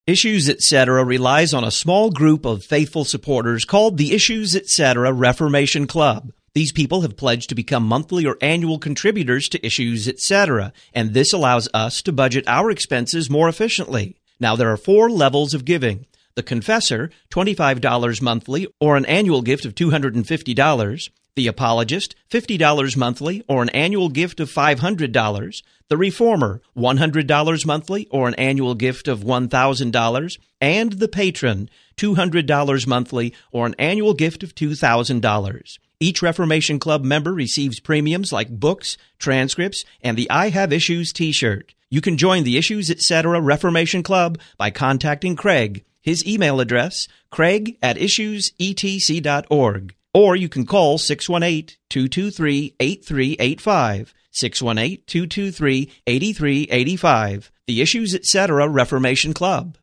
Issues Etc. relies on a small group of faithful supporters called the Issues Etc. Reformation Club. These people have pledged to become monthly or annual contributors to Issues Etc., and this allows us to budget our expenses more efficiently. Now, there are 4 levels of giving. The Confessor, $25 monthly or an annual gift of $250. The Apologist, $50 monthly or an annual gift of $500. The Reformer, $100 monthly or an annual gift of $1,000. And the Patron, $200 monthly or an annual gift of $2,000. Each Reformation Club member receives premiums like books, transcripts, and the I Have Issues t-shirt. You can join the Issues Etc. Reformation Club by contacting Craig. His email address, craig@issuesetc.org. Or you can call 618-223-8385, 618-223-8385, the Issues Etc. Reformation Club.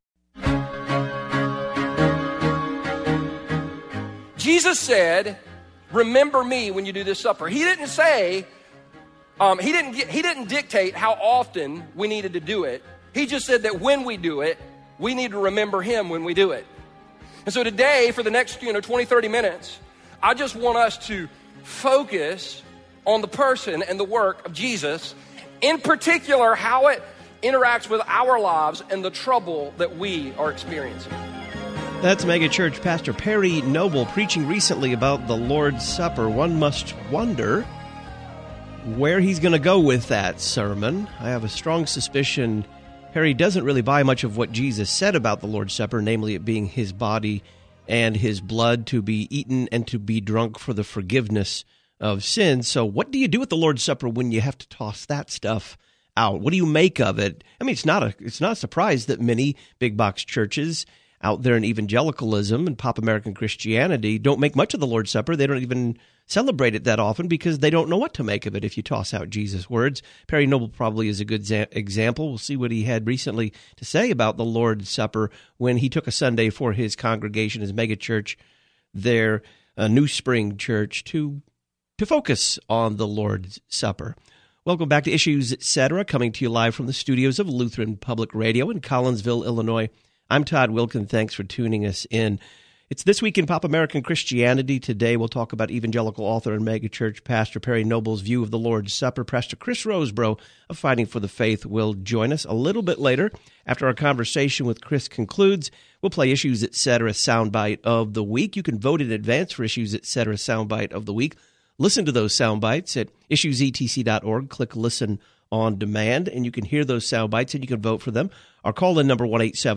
Jesus said, remember me when you do this supper. He didn't say, he didn't dictate how often we needed to do it. He just said that when we do it, we need to remember him when we do it. And so today, for the next 20, 30 minutes, I just want us to focus on the person and the work of Jesus, in particular, how it interacts with our lives and the trouble that we are experiencing. That's Mega Church Pastor Perry Noble preaching recently about the Lord's Supper. One must wonder where he's going to go with that sermon. I have a strong suspicion Perry doesn't really buy much of what Jesus said about the Lord's Supper, namely it being his body and his blood to be eaten and to be drunk for the forgiveness of sins. So what do you do with the Lord's Supper when you have to toss that stuff out? What do you make of it? I mean, it's not a surprise that many big box churches out there in evangelicalism and pop American Christianity don't make much of the Lord's Supper. They don't even celebrate it that often because they don't know what to make of it if you toss out Jesus' words. Perry Noble probably is a good example. We'll see what he had recently to say about the Lord's Supper when he took a Sunday for his congregation, his mega church there, New Spring Church, to focus on the Lord's Supper. Welcome back to Issues Etc., coming to you live from the studios of Lutheran Public Radio in Collinsville, Illinois. I'm Todd Wilkin. Thanks for tuning us in. It's This Week in Pop American Christianity. Today we'll talk about evangelical author and megachurch pastor Perry Noble's view of the Lord's Supper. Pastor Chris Rosebrough of Fighting for the Faith will join us a little bit later. After our conversation with Chris concludes, we'll play Issues Etc. Soundbite of the Week. You can vote in advance for Issues Etc. Soundbite of the Week. Listen to those soundbites at issuesetc.org. Click Listen on Demand, and you can hear those soundbites, and you can vote for them. Our call-in number,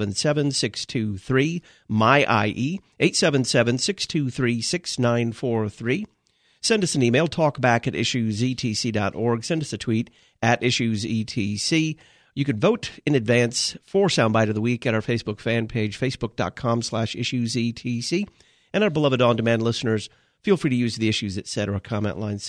1-877-623-MY-IE, 877-623-6943. Send us an email, talkback@issuesetc.org. Send us a tweet @issuesetc. You can vote in advance for Soundbite of the Week at our Facebook fan page, facebook.com/issuesetc. And our beloved on-demand listeners, feel free to use the Issues Etc. comment line,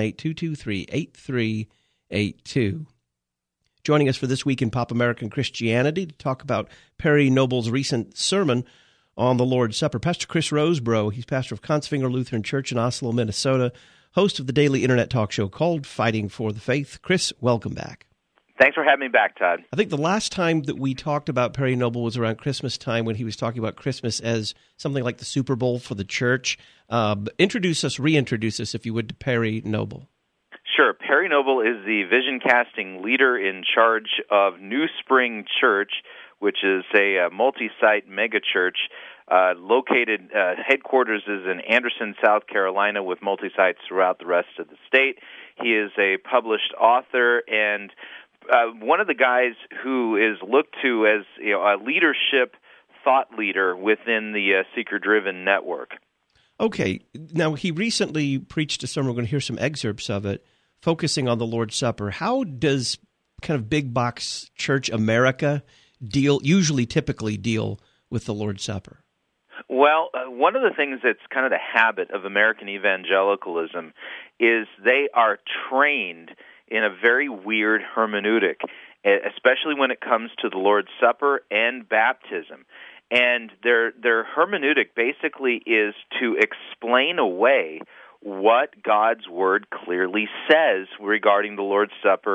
618-223-8382. Joining us for This Week in Pop American Christianity to talk about Perry Noble's recent sermon on the Lord's Supper, Pastor Chris Rosebrough. He's pastor of Consfinger Lutheran Church in Oslo, Minnesota, host of the daily internet talk show called Fighting for the Faith. Chris, welcome back. Thanks for having me back, Todd. I think the last time that we talked about Perry Noble was around Christmas time when he was talking about Christmas as something like the Super Bowl for the church. Reintroduce us, if you would, to Perry Noble. Sure. Perry Noble is the vision casting leader in charge of New Spring Church, which is a multi-site megachurch located, headquarters is in Anderson, South Carolina, with multi-sites throughout the rest of the state. He is a published author and one of the guys who is looked to as a leadership thought leader within the Seeker-Driven network. Okay. Now, he recently preached a sermon, we're going to hear some excerpts of it, focusing on the Lord's Supper. How does kind of big box church America typically deal with the Lord's Supper? Well, one of the things that's kind of the habit of American evangelicalism is they are trained in a very weird hermeneutic, especially when it comes to the Lord's Supper and baptism. And their hermeneutic basically is to explain away what God's Word clearly says regarding the Lord's Supper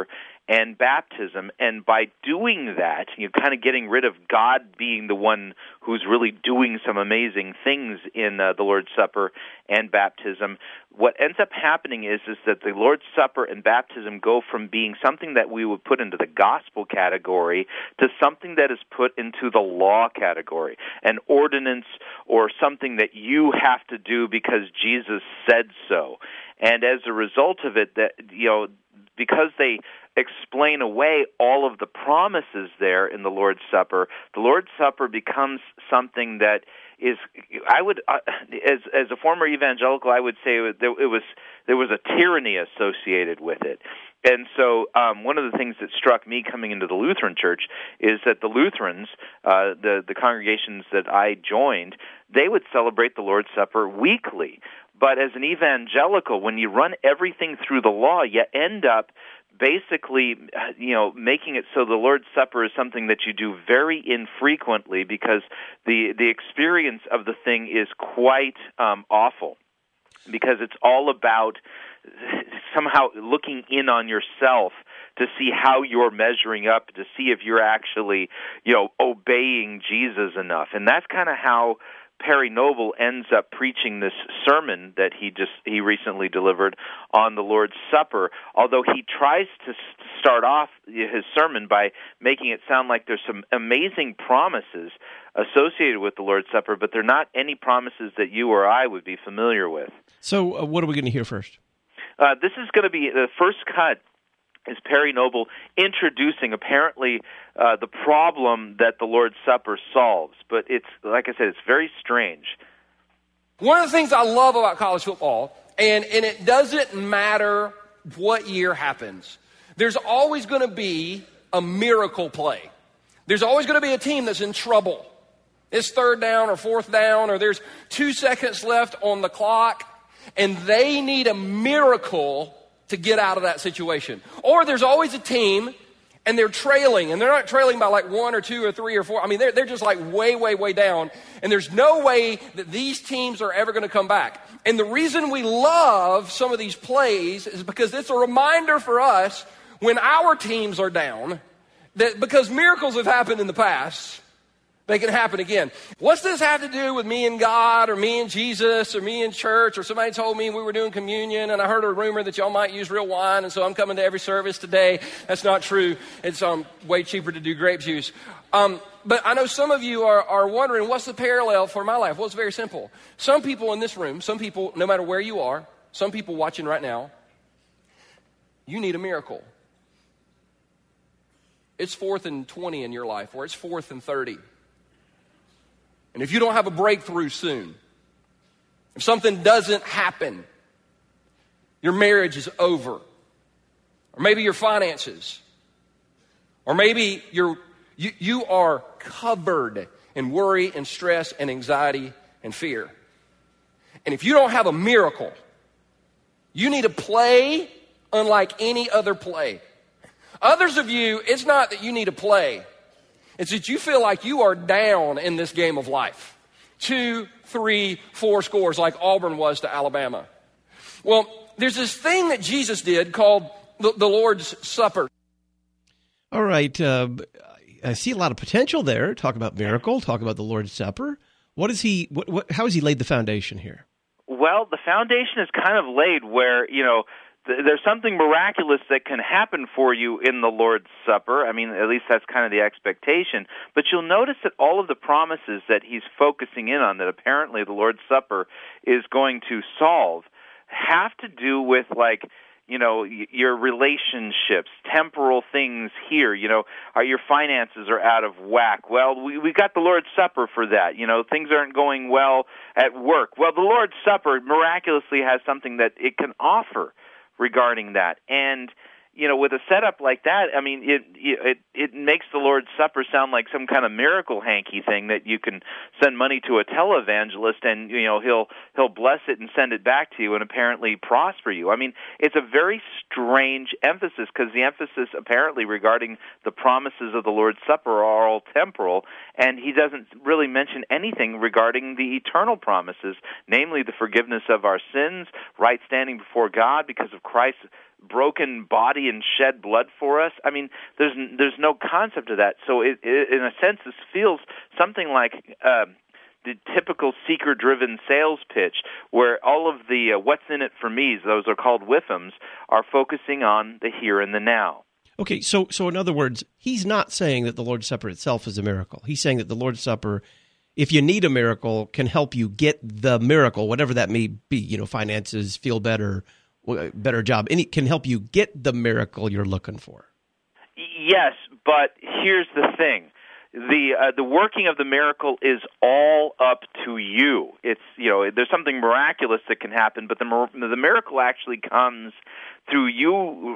and baptism. And by doing that, you're kind of getting rid of God being the one who's really doing some amazing things in the Lord's Supper and baptism. What ends up happening is that the Lord's Supper and baptism go from being something that we would put into the gospel category to something that is put into the law category, an ordinance or something that you have to do because Jesus said so. And as a result of it, that because they explain away all of the promises there in the Lord's Supper becomes something that is, I would, as a former evangelical, I would say there was a tyranny associated with it. And so one of the things that struck me coming into the Lutheran Church is that the Lutherans, the congregations that I joined, they would celebrate the Lord's Supper weekly. But as an evangelical, when you run everything through the law, you end up basically, making it so the Lord's Supper is something that you do very infrequently because the experience of the thing is quite awful, because it's all about somehow looking in on yourself to see how you're measuring up, to see if you're actually, obeying Jesus enough. And that's kind of how Perry Noble ends up preaching this sermon that he recently delivered on the Lord's Supper, although he tries to start off his sermon by making it sound like there's some amazing promises associated with the Lord's Supper, but they're not any promises that you or I would be familiar with. So what are we going to hear first? This is going to be the first cut is Perry Noble introducing apparently the problem that the Lord's Supper solves. But it's, like I said, it's very strange. One of the things I love about college football, and it doesn't matter what year happens, there's always going to be a miracle play. There's always going to be a team that's in trouble. It's third down or fourth down, or there's 2 seconds left on the clock, and they need a miracle to get out of that situation. Or there's always a team and they're trailing, and they're not trailing by like 1 or 2 or 3 or 4. I mean, they're just like way, way, way down, and there's no way that these teams are ever going to come back. And the reason we love some of these plays is because it's a reminder for us when our teams are down that because miracles have happened in the past, they can happen again. What's this have to do with me and God, or me and Jesus, or me and church, or somebody told me we were doing communion and I heard a rumor that y'all might use real wine and so I'm coming to every service today? That's not true. It's way cheaper to do grape juice. But I know some of you are wondering, what's the parallel for my life? Well, it's very simple. Some people in this room, some people, no matter where you are, some people watching right now, you need a miracle. It's 4th and 20 in your life, or it's 4th and 30. And if you don't have a breakthrough soon, if something doesn't happen, your marriage is over. Or maybe your finances. Or maybe you are covered in worry and stress and anxiety and fear. And if you don't have a miracle, you need a play unlike any other play. Others of you, it's not that you need a play. It's that you feel like you are down in this game of life. 2, 3, 4 scores like Auburn was to Alabama. Well, there's this thing that Jesus did called the Lord's Supper. All right. I see a lot of potential there. Talk about miracle, talk about the Lord's Supper. How has he laid the foundation here? Well, the foundation is kind of laid where, there's something miraculous that can happen for you in the Lord's Supper. I mean, at least that's kind of the expectation. But you'll notice that all of the promises that he's focusing in on, that apparently the Lord's Supper is going to solve, have to do with, like, your relationships, temporal things here. Your finances are out of whack. Well, we got the Lord's Supper for that. Things aren't going well at work. Well, the Lord's Supper miraculously has something that it can offer regarding that. And, with a setup like that, I mean, it makes the Lord's Supper sound like some kind of miracle hanky thing that you can send money to a televangelist and, he'll bless it and send it back to you and apparently prosper you. I mean, it's a very strange emphasis, because the emphasis apparently regarding the promises of the Lord's Supper are all temporal, and he doesn't really mention anything regarding the eternal promises, namely the forgiveness of our sins, right standing before God because of Christ's broken body and shed blood for us. I mean, there's no concept of that. So in a sense, this feels something like the typical seeker-driven sales pitch, where all of the what's in it for me's, those are called WIFMs, are focusing on the here and the now. Okay, so in other words, he's not saying that the Lord's Supper itself is a miracle. He's saying that the Lord's Supper, if you need a miracle, can help you get the miracle, whatever that may be, finances, feel better, better job, and it can help you get the miracle you're looking for. Yes, but here's the thing. The working of the miracle is all up to you. It's there's something miraculous that can happen, but the miracle actually comes through you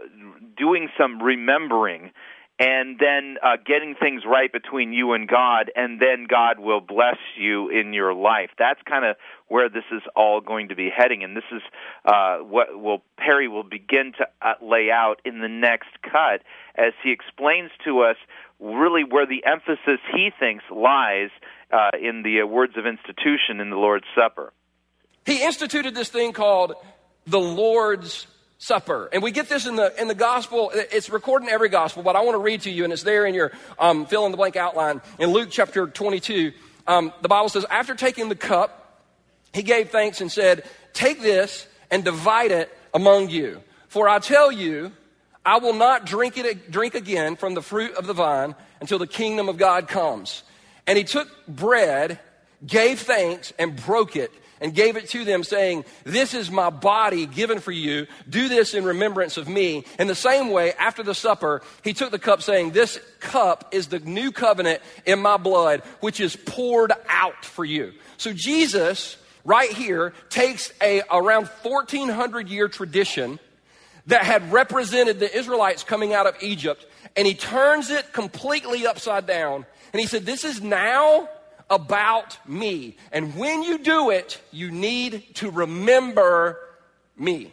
doing some remembering, and then getting things right between you and God, and then God will bless you in your life. That's kind of where this is all going to be heading, and this is what Perry will begin to lay out in the next cut as he explains to us really where the emphasis he thinks lies in the words of institution in the Lord's Supper. He instituted this thing called the Lord's Supper. And we get this in the gospel. It's recorded in every gospel, but I want to read to you, and it's there in your fill-in-the-blank outline. In Luke chapter 22, the Bible says, after taking the cup, he gave thanks and said, "Take this and divide it among you. For I tell you, I will not drink again from the fruit of the vine until the kingdom of God comes." And he took bread, gave thanks, and broke it, and gave it to them, saying, "This is my body given for you. Do this in remembrance of me." In the same way, after the supper, he took the cup, saying, "This cup is the new covenant in my blood, which is poured out for you." So Jesus, right here, takes a around 1,400-year tradition that had represented the Israelites coming out of Egypt, and he turns it completely upside down. And he said, this is now about me. And when you do it, you need to remember me.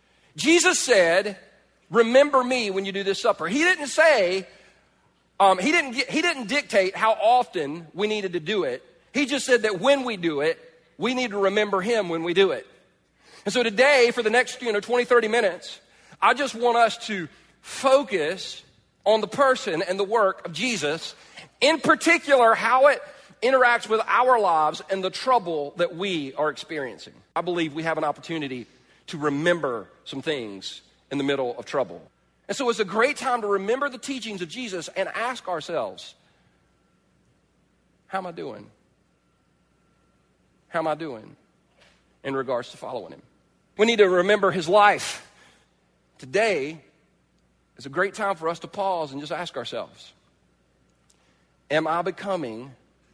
Jesus said, remember me when you do this supper. He didn't say, he didn't dictate how often we needed to do it. He just said that when we do it, we need to remember him when we do it. And so today, for the next 20, 30 minutes, I just want us to focus on the person and the work of Jesus, in particular, how it interacts with our lives and the trouble that we are experiencing. I believe we have an opportunity to remember some things in the middle of trouble. And so it's a great time to remember the teachings of Jesus and ask ourselves, how am I doing? How am I doing in regards to following him? We need to remember his life. Today is a great time for us to pause and just ask ourselves, am I becoming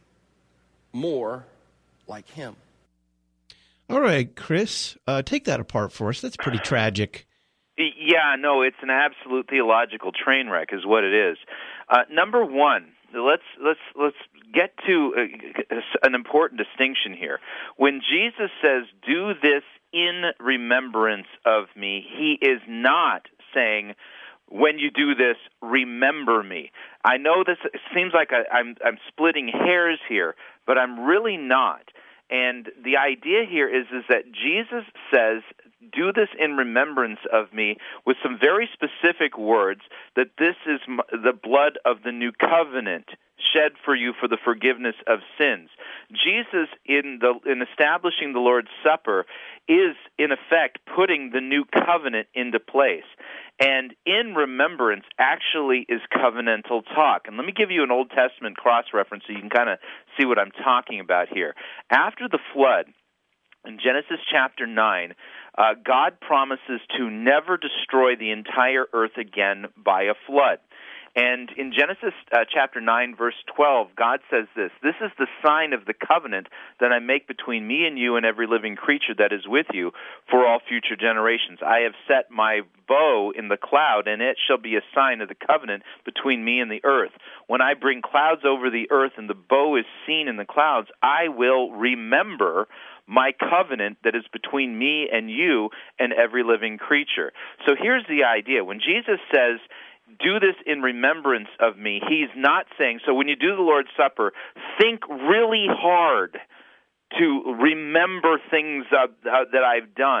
more like him? All right, Chris, take that apart for us. That's pretty tragic. Yeah, no, it's an absolute theological train wreck is what it is. Number one, let's get to an important distinction here. When Jesus says, do this in remembrance of me, he is not saying, when you do this, remember me. I know this seems like I'm splitting hairs here, but I'm really not. And the idea here is that Jesus says, do this in remembrance of me, with some very specific words, that this is the blood of the new covenant shed for you for the forgiveness of sins. Jesus, in establishing the Lord's Supper, is in effect putting the new covenant into place. And in remembrance actually is covenantal talk. And let me give you an Old Testament cross-reference so you can kind of see what I'm talking about here. After the flood, in Genesis chapter 9, God promises to never destroy the entire earth again by a flood. And in Genesis chapter 9, verse 12, God says this, "This is the sign of the covenant that I make between me and you and every living creature that is with you for all future generations. I have set my bow in the cloud, and it shall be a sign of the covenant between me and the earth. When I bring clouds over the earth and the bow is seen in the clouds, I will remember my covenant that is between me and you and every living creature." So here's the idea. When Jesus says, do this in remembrance of me, he's not saying, so when you do the Lord's Supper, think really hard to remember things that I've done.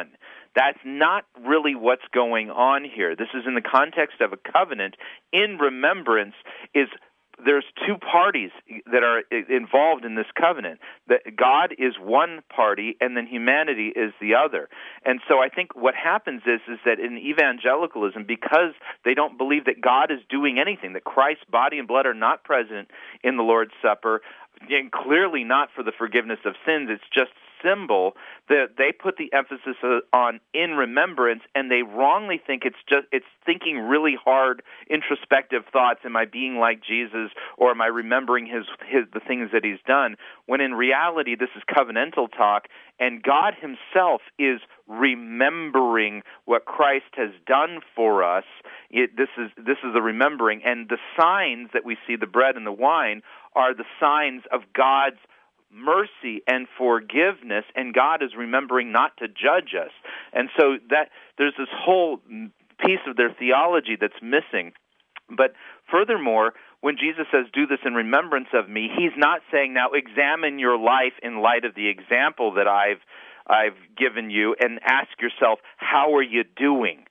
That's not really what's going on here. This is in the context of a covenant. In remembrance is there's two parties that are involved in this covenant. That God is one party, and then humanity is the other. And so I think what happens is that in evangelicalism, because they don't believe that God is doing anything, that Christ's body and blood are not present in the Lord's Supper, and clearly not for the forgiveness of sins, it's just symbol, that they put the emphasis on in remembrance, and they wrongly think it's thinking really hard introspective thoughts. Am I being like Jesus, or am I remembering the things that he's done? When in reality this is covenantal talk, and God himself is remembering what Christ has done for us. This is the remembering, and the signs that we see, the bread and the wine, are the signs of God's mercy and forgiveness, and God is remembering not to judge us. And so that there's this whole piece of their theology that's missing. But furthermore, when Jesus says, do this in remembrance of me, he's not saying, now examine your life in light of the example that I've given you and ask yourself, how are you doing?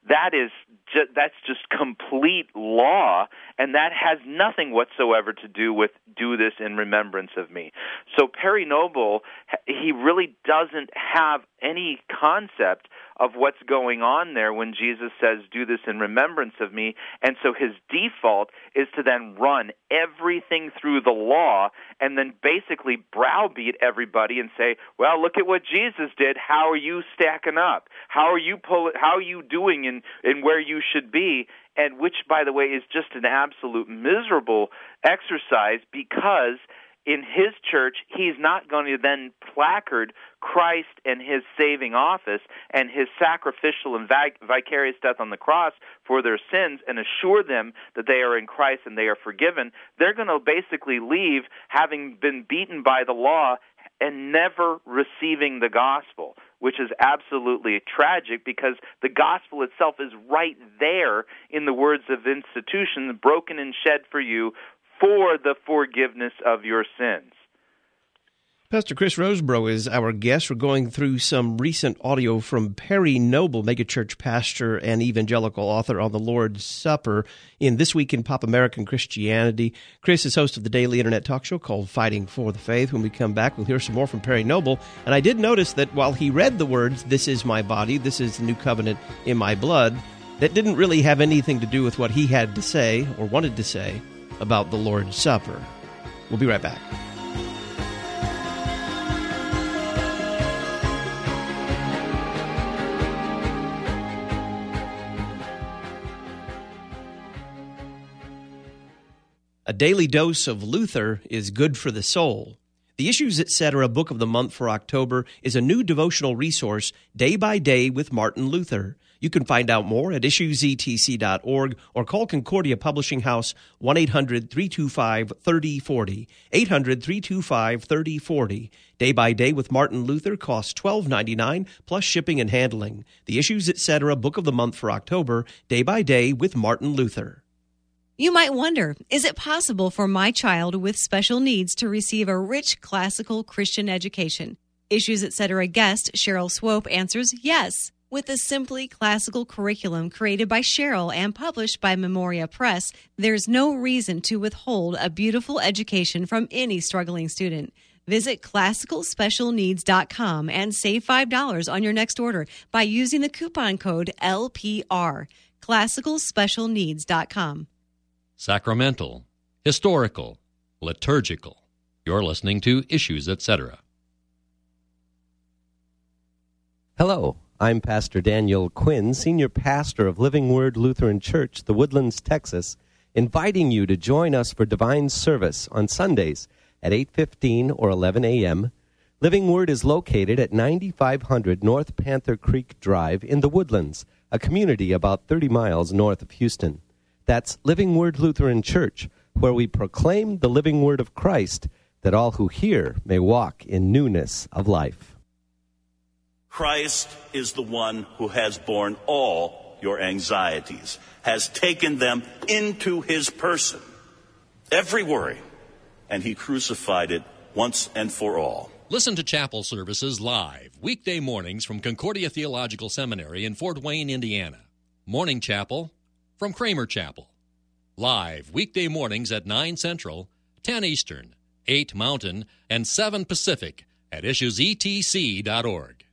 That's just complete law, and that has nothing whatsoever to do with do this in remembrance of me. So Perry Noble, he really doesn't have any concept of what's going on there when Jesus says, do this in remembrance of me. And so his default is to then run everything through the law and then basically browbeat everybody and say, well, look at what Jesus did. How are you stacking up? How are you doing in where you should be? And which, by the way, is just an absolute miserable exercise, because in his church, he's not going to then placard Christ and his saving office and his sacrificial and vicarious death on the cross for their sins and assure them that they are in Christ and they are forgiven. They're going to basically leave having been beaten by the law and never receiving the gospel, which is absolutely tragic, because the gospel itself is right there in the words of institution, broken and shed for you for the forgiveness of your sins. Pastor Chris Rosebrough is our guest. We're going through some recent audio from Perry Noble, megachurch pastor and evangelical author on the Lord's Supper in This Week in Pop American Christianity. Chris is host of the daily internet talk show called Fighting for the Faith. When we come back, we'll hear some more from Perry Noble. And I did notice that while he read the words, "This is my body, this is the new covenant in my blood," that didn't really have anything to do with what he had to say or wanted to say about the Lord's Supper. We'll be right back. A daily dose of Luther is good for the soul. The Issues Etc. Book of the Month for October is a new devotional resource, day by day with Martin Luther. You can find out more at issuesetc.org or call Concordia Publishing House 1-800-325-3040, 800-325-3040. Day by Day with Martin Luther costs $12.99 plus shipping and handling. The Issues Etc. Book of the Month for October, day by day with Martin Luther. You might wonder, is it possible for my child with special needs to receive a rich classical Christian education? Issues Etc. guest Cheryl Swope answers yes. With a simply classical curriculum created by Cheryl and published by Memoria Press, there's no reason to withhold a beautiful education from any struggling student. Visit classicalspecialneeds.com and save $5 on your next order by using the coupon code LPR. classicalspecialneeds.com. Sacramental, historical, liturgical. You're listening to Issues Etc. Hello, I'm Pastor Daniel Quinn, Senior Pastor of Living Word Lutheran Church, The Woodlands, Texas, inviting you to join us for divine service on Sundays at 8:15 or 11 a.m. Living Word is located at 9500 North Panther Creek Drive in The Woodlands, a community about 30 miles north of Houston. That's Living Word Lutheran Church, where we proclaim the living word of Christ, that all who hear may walk in newness of life. Christ is the one who has borne all your anxieties, has taken them into his person, every worry, and he crucified it once and for all. Listen to chapel services live, weekday mornings from Concordia Theological Seminary in Fort Wayne, Indiana. Morning chapel from Kramer Chapel. Live weekday mornings at 9 Central, 10 Eastern, 8 Mountain, and 7 Pacific at issuesetc.org.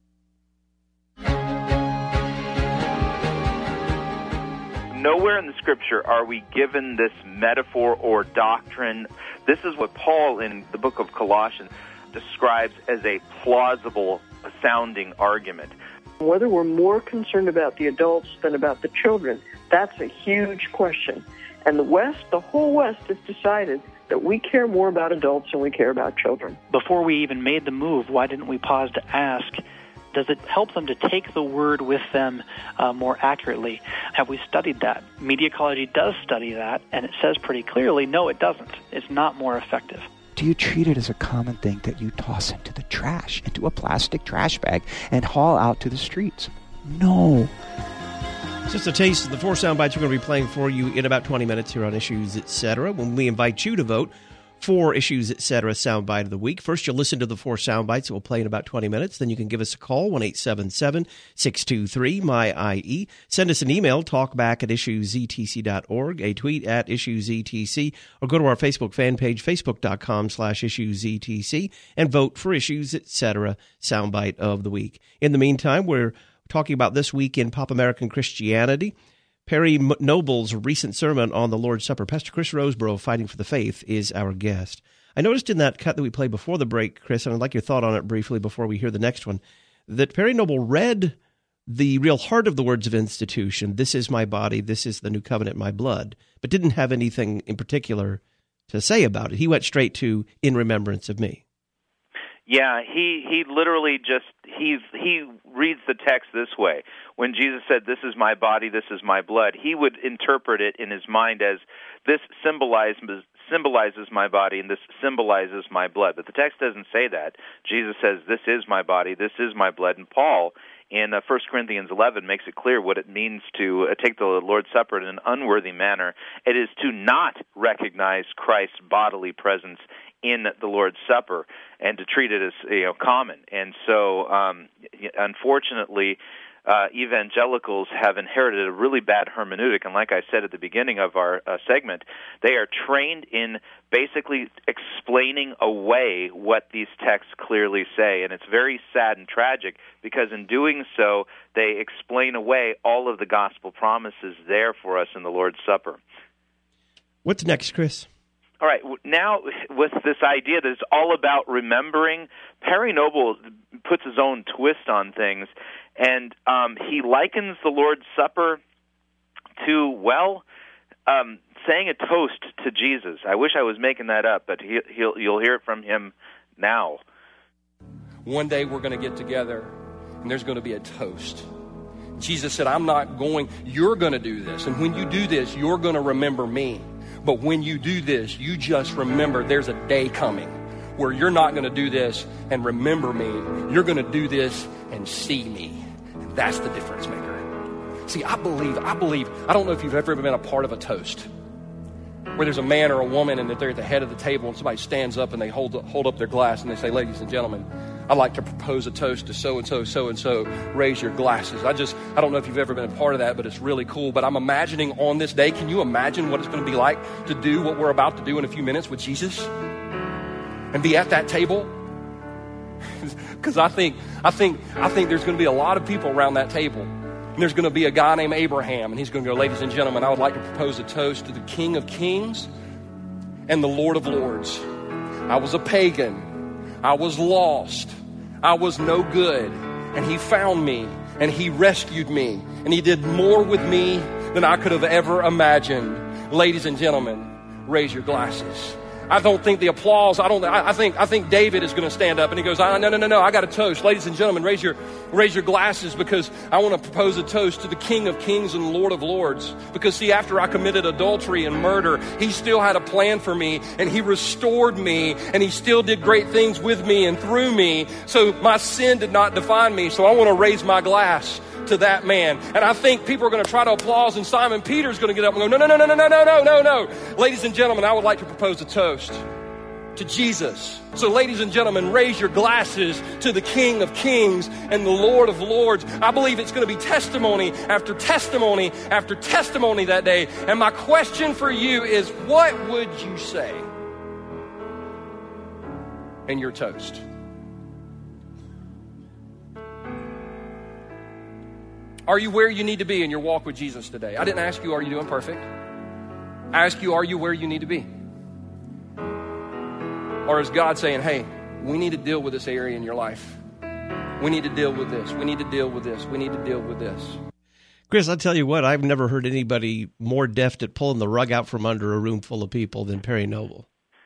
Nowhere in the Scripture are we given this metaphor or doctrine. This is what Paul in the book of Colossians describes as a plausible sounding argument. Whether we're more concerned about the adults than about the children, that's a huge question. And the whole West has decided that we care more about adults than we care about children. Before we even made the move, why didn't we pause to ask, does it help them to take the word with them more accurately? Have we studied that? Media Ecology does study that, and it says pretty clearly, no, it doesn't. It's not more effective. Do you treat it as a common thing that you toss into the trash, into a plastic trash bag, and haul out to the streets? No. Just a taste of the 4 sound bites we're going to be playing for you in about 20 minutes here on Issues Etc. when we invite you to vote for Issues Etc. Soundbite of the Week. First, you'll listen to the 4 sound bites that we'll play in about 20 minutes. Then you can give us a call, 1-877-623-MY-IE. Send us an email, talkback@issuesetc.org, a tweet at IssuesETC, or go to our Facebook fan page, facebook.com/IssuesETC, and vote for Issues Etc. Soundbite of the Week. In the meantime, we're talking about this week in Pop American Christianity. Perry Noble's recent sermon on the Lord's Supper. Pastor Chris Roseborough, Fighting for the Faith, is our guest. I noticed in that cut that we played before the break, Chris, and I'd like your thought on it briefly before we hear the next one, that Perry Noble read the real heart of the words of institution, this is my body, this is the new covenant, my blood, but didn't have anything in particular to say about it. He went straight to, in remembrance of me. Yeah, he literally just, he reads the text this way. When Jesus said, this is my body, this is my blood, he would interpret it in his mind as, this symbolizes my body and this symbolizes my blood. But the text doesn't say that. Jesus says, this is my body, this is my blood. And Paul, in 1 Corinthians 11, makes it clear what it means to take the Lord's Supper in an unworthy manner. It is to not recognize Christ's bodily presence in the Lord's Supper and to treat it as common. And so, unfortunately, evangelicals have inherited a really bad hermeneutic, and like I said at the beginning of our segment, they are trained in basically explaining away what these texts clearly say, and it's very sad and tragic because in doing so, they explain away all of the gospel promises there for us in the Lord's Supper. What's next, Chris? All right, now with this idea that it's all about remembering, Perry Noble puts his own twist on things, and he likens the Lord's Supper to, saying a toast to Jesus. I wish I was making that up, but you'll hear it from him now. One day we're going to get together, and there's going to be a toast. Jesus said, you're going to do this, and when you do this, you're going to remember me. But when you do this, you just remember there's a day coming where you're not going to do this and remember me. You're going to do this and see me. And that's the difference maker. See, I believe, I don't know if you've ever been a part of a toast where there's a man or a woman and that they're at the head of the table and somebody stands up and they hold up their glass and they say, ladies and gentlemen, I'd like to propose a toast to so-and-so, so-and-so. Raise your glasses. I don't know if you've ever been a part of that, but it's really cool. But I'm imagining on this day, can you imagine what it's going to be like to do what we're about to do in a few minutes with Jesus? And be at that table? Because I think there's going to be a lot of people around that table. And there's going to be a guy named Abraham, and he's going to go, ladies and gentlemen, I would like to propose a toast to the King of Kings and the Lord of Lords. I was a pagan. I was lost. I was no good. And he found me, and he rescued me, and he did more with me than I could have ever imagined. Ladies and gentlemen, raise your glasses. I don't think the applause, I think David is going to stand up and he goes, no, I got a toast. Ladies and gentlemen, raise your glasses because I want to propose a toast to the King of Kings and Lord of Lords. Because see, after I committed adultery and murder, he still had a plan for me and he restored me and he still did great things with me and through me. So my sin did not define me. So I want to raise my glass to that man. And I think people are going to try to applaud, and Simon Peter's going to get up and go, no. Ladies and gentlemen, I would like to propose a toast to Jesus. So ladies and gentlemen, raise your glasses to the King of Kings and the Lord of Lords. I believe it's going to be testimony after testimony after testimony that day. And my question for you is, what would you say in your toast? Are you where you need to be in your walk with Jesus today? I didn't ask you, are you doing perfect? I ask you, are you where you need to be? Or is God saying, hey, we need to deal with this area in your life. We need to deal with this. We need to deal with this. We need to deal with this. Chris, I'll tell you what, I've never heard anybody more deft at pulling the rug out from under a room full of people than Perry Noble.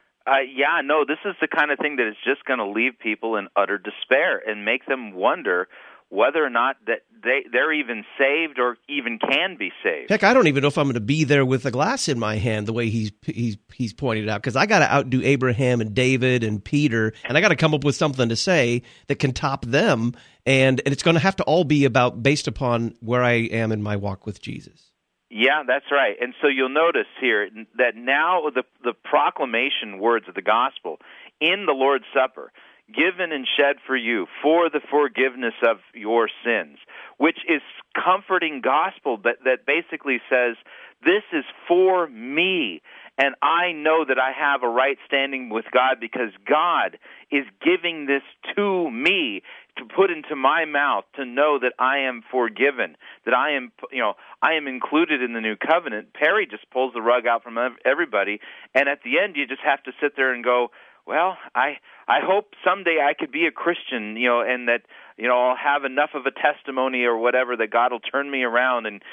This is the kind of thing that is just going to leave people in utter despair and make them wonder whether or not that they're even saved or even can be saved. Heck, I don't even know if I'm going to be there with a glass in my hand the way he's pointed out, because I got to outdo Abraham and David and Peter, and I got to come up with something to say that can top them, and it's going to have to all be based upon where I am in my walk with Jesus. Yeah, that's right. And so you'll notice here that now the proclamation words of the gospel in the Lord's Supper, given and shed for you for the forgiveness of your sins, which is comforting gospel that basically says, this is for me, and I know that I have a right standing with God because God is giving this to me to put into my mouth to know that I am forgiven, that I am included in the new covenant. Perry just pulls the rug out from everybody, and at the end you just have to sit there and go, well, I hope someday I could be a Christian, and that, I'll have enough of a testimony or whatever that God will turn me around and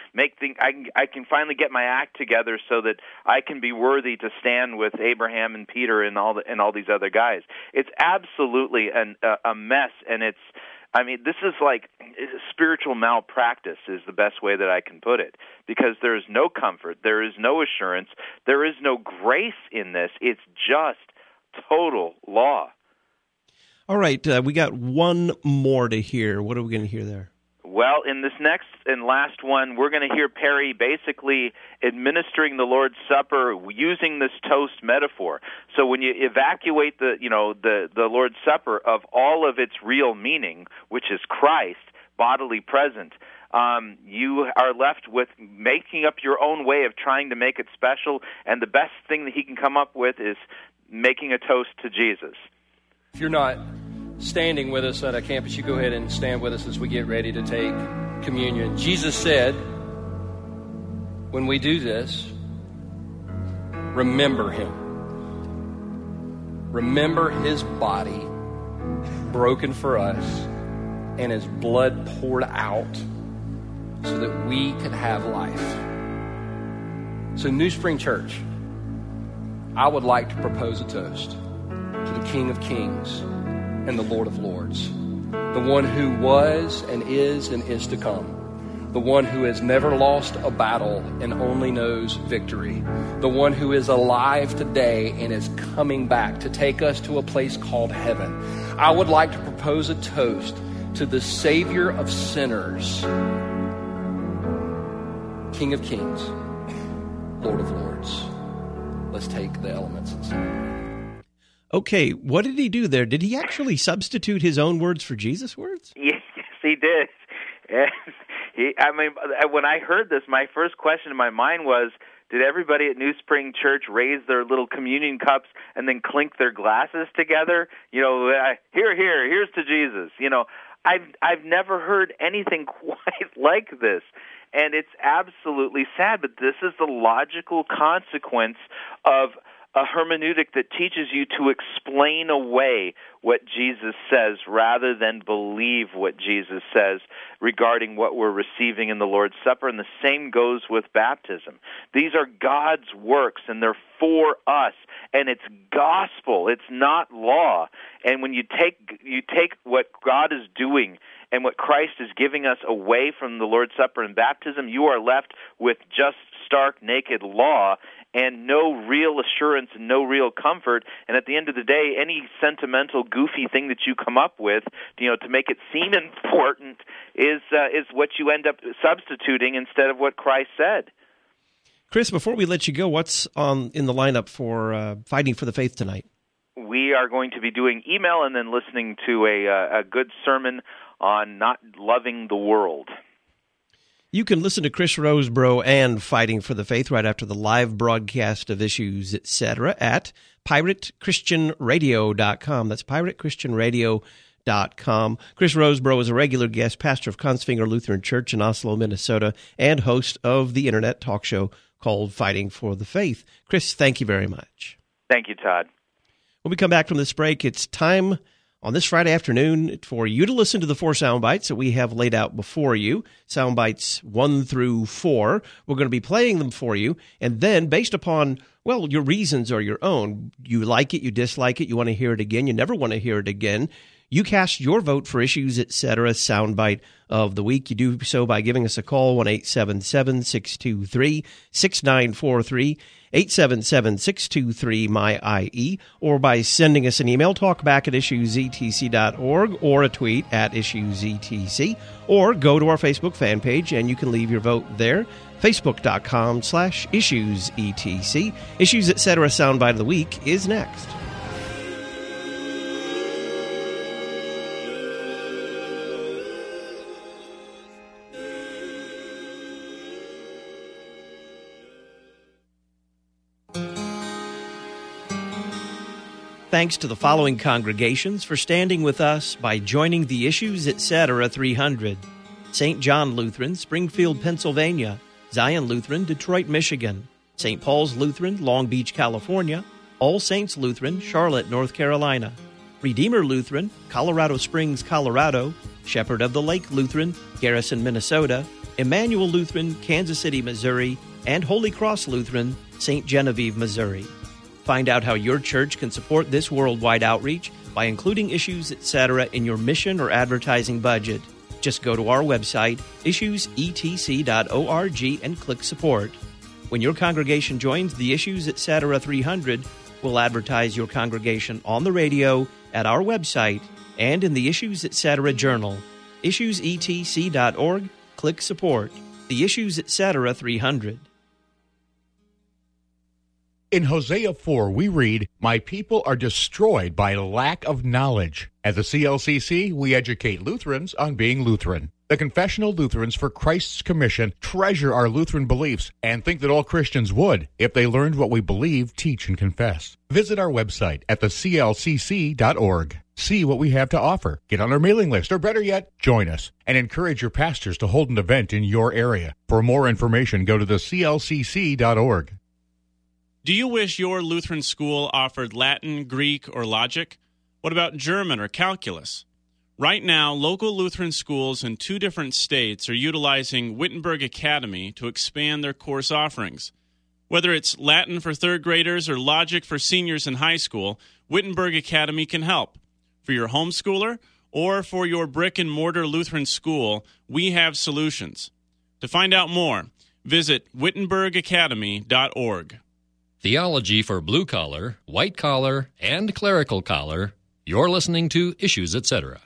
I can finally get my act together so that I can be worthy to stand with Abraham and Peter and all these other guys. It's absolutely a mess, and this is like spiritual malpractice is the best way that I can put it, because there is no comfort, there is no assurance, there is no grace in this. It's just total law. All right, we got one more to hear. What are we going to hear there? Well, in this next and last one, we're going to hear Perry basically administering the Lord's Supper using this toast metaphor. So when you evacuate the Lord's Supper of all of its real meaning, which is Christ bodily present, you are left with making up your own way of trying to make it special, and the best thing that he can come up with is making a toast to Jesus. If you're not standing with us at a campus, you go ahead and stand with us as we get ready to take communion. Jesus said, when we do this, remember him. Remember his body broken for us and his blood poured out so that we could have life. So New Spring Church, I would like to propose a toast to the King of Kings and the Lord of Lords, the one who was and is to come, the one who has never lost a battle and only knows victory, the one who is alive today and is coming back to take us to a place called heaven. I would like to propose a toast to the Savior of sinners, King of Kings, Lord of Lords. Let's take the elements and sing. Okay, what did he do there? Did he actually substitute his own words for Jesus' words? Yes, he did. When I heard this, my first question in my mind was, did everybody at New Spring Church raise their little communion cups and then clink their glasses together? Here's to Jesus. I've never heard anything quite like this. And it's absolutely sad, but this is the logical consequence of a hermeneutic that teaches you to explain away what Jesus says rather than believe what Jesus says regarding what we're receiving in the Lord's Supper. And the same goes with baptism. These are God's works, and they're for us, and it's gospel. It's not law. And when you take what God is doing and what Christ is giving us away from the Lord's Supper and baptism, you are left with just stark, naked law and no real assurance and no real comfort. And at the end of the day, any sentimental, goofy thing that you come up with, to make it seem important is what you end up substituting instead of what Christ said. Chris, before we let you go, what's in the lineup for Fighting for the Faith tonight? we are going to be doing email and then listening to a good sermon on not loving the world. You can listen to Chris Rosebrough and Fighting for the Faith right after the live broadcast of Issues, etc. at piratechristianradio.com. That's piratechristianradio.com. Chris Rosebrough is a regular guest pastor of Kongsvinger Lutheran Church in Oslo, Minnesota, and host of the internet talk show called Fighting for the Faith. Chris, thank you very much. Thank you, Todd. When we come back from this break, it's time on this Friday afternoon for you to listen to the 4 sound bites that we have laid out before you, sound bites 1 through 4. We're going to be playing them for you, and then based upon, well, your reasons are your own. You like it, you dislike it, you want to hear it again, you never want to hear it again. You cast your vote for Issues, etc. soundbite of the week. You do so by giving us a call, 1-877-623-6943, 877-623-MY-IE, or by sending us an email, talkback@issuesetc.org, or a tweet at issuesetc, or go to our Facebook fan page and you can leave your vote there, facebook.com/issuesetc. Issues, etc. soundbite of the week is next. Thanks to the following congregations for standing with us by joining the Issues, etc. 300. St. John Lutheran, Springfield, Pennsylvania. Zion Lutheran, Detroit, Michigan. St. Paul's Lutheran, Long Beach, California. All Saints Lutheran, Charlotte, North Carolina. Redeemer Lutheran, Colorado Springs, Colorado. Shepherd of the Lake Lutheran, Garrison, Minnesota. Emmanuel Lutheran, Kansas City, Missouri. And Holy Cross Lutheran, St. Genevieve, Missouri. Find out how your church can support this worldwide outreach by including Issues, etc. in your mission or advertising budget. Just go to our website, issuesetc.org, and click Support. When your congregation joins the Issues, etc. 300, we'll advertise your congregation on the radio, at our website, and in the Issues, etc. journal. issuesetc.org, click Support. The Issues, etc. 300. In Hosea 4, we read, "My people are destroyed by lack of knowledge." At the CLCC, we educate Lutherans on being Lutheran. The Confessional Lutherans for Christ's Commission treasure our Lutheran beliefs and think that all Christians would if they learned what we believe, teach, and confess. Visit our website at theclcc.org. See what we have to offer. Get on our mailing list, or better yet, join us, and encourage your pastors to hold an event in your area. For more information, go to theclcc.org. Do you wish your Lutheran school offered Latin, Greek, or logic? What about German or calculus? Right now, local Lutheran schools in 2 different states are utilizing Wittenberg Academy to expand their course offerings. Whether it's Latin for 3rd graders or logic for seniors in high school, Wittenberg Academy can help. For your homeschooler or for your brick-and-mortar Lutheran school, we have solutions. To find out more, visit wittenbergacademy.org. Theology for blue collar, white collar, and clerical collar. You're listening to Issues, etc.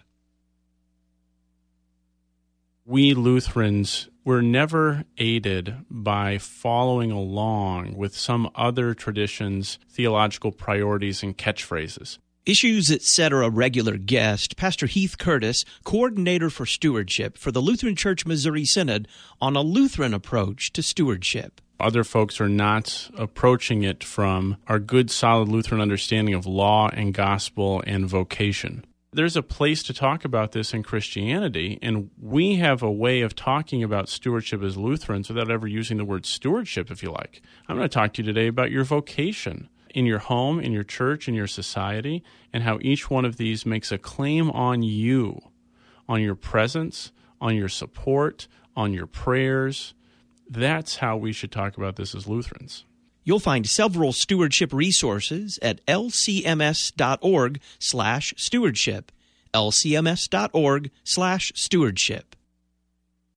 We Lutherans were never aided by following along with some other traditions' theological priorities and catchphrases. Issues, etc. regular guest, Pastor Heath Curtis, coordinator for stewardship for the Lutheran Church Missouri Synod, on a Lutheran approach to stewardship. Other folks are not approaching it from our good, solid Lutheran understanding of law and gospel and vocation. There's a place to talk about this in Christianity, and we have a way of talking about stewardship as Lutherans without ever using the word stewardship, if you like. I'm going to talk to you today about your vocation in your home, in your church, in your society, and how each one of these makes a claim on you, on your presence, on your support, on your prayers. That's how we should talk about this as Lutherans. You'll find several stewardship resources at lcms.org/stewardship, lcms.org/stewardship.